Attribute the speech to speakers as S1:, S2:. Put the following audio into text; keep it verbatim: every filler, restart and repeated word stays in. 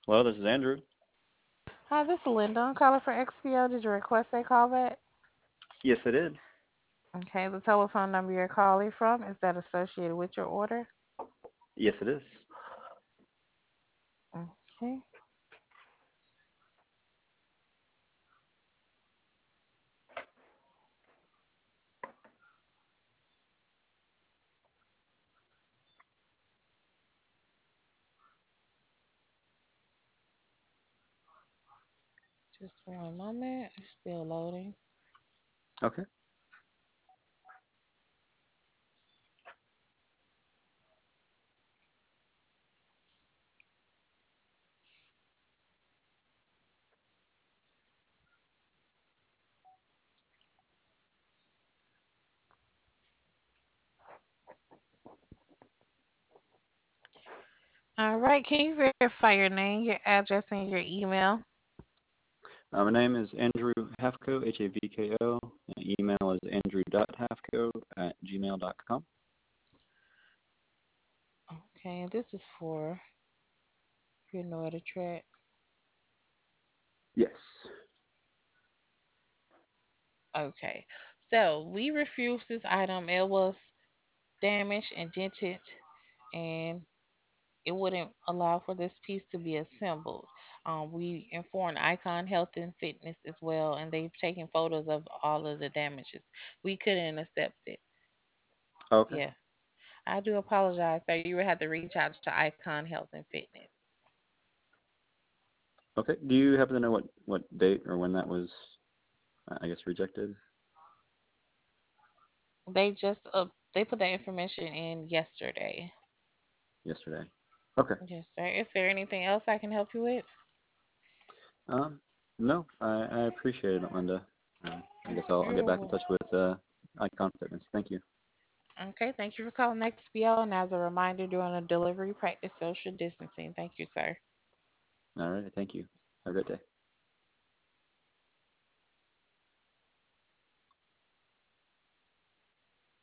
S1: Hello, this is Andrew.
S2: Hi, this is Linda. I'm calling for X P O. Did you request a call back?
S1: Yes, I did.
S2: Okay, the telephone number you're calling from, is that associated with your order?
S1: Yes, it is.
S2: Okay, just one moment. It's still loading.
S1: Okay.
S2: All right, can you verify your name, your address, and your email?
S1: Uh, my name is Andrew Hafko, H A V K O. And email is andrew.hafko at gmail dot com.
S2: Okay, and this is for your Noida track.
S1: Yes.
S2: Okay, so we refused this item. It was damaged and dented, and it wouldn't allow for this piece to be assembled. Um, we informed Icon Health and Fitness as well, and they've taken photos of all of the damages. We couldn't accept it.
S1: Okay.
S2: Yeah, I do apologize, sir. You would have to reach out to Icon Health and Fitness.
S1: Okay. Do you happen to know what, what date or when that was, uh, I guess, rejected?
S2: They just uh, they put that information in yesterday.
S1: Yesterday. Okay.
S2: Yes, sir. Is there anything else I can help you with?
S1: Um, no, I, I appreciate it, Linda. Um, I guess I'll, I'll get
S2: You're
S1: back in
S2: wel-
S1: touch with uh, Icon Fitness. Thank you.
S2: okay. Thank you for calling X B O. And as a reminder, during a delivery, practice social distancing. Thank you, sir.
S1: All right. Thank you. Have a great day.